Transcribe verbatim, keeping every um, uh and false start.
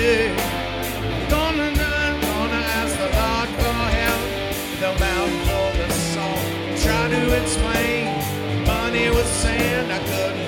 yeah. Gonna, gonna ask the Lord for help. The mouth full of salt, try to explain. Money was sand, I couldn't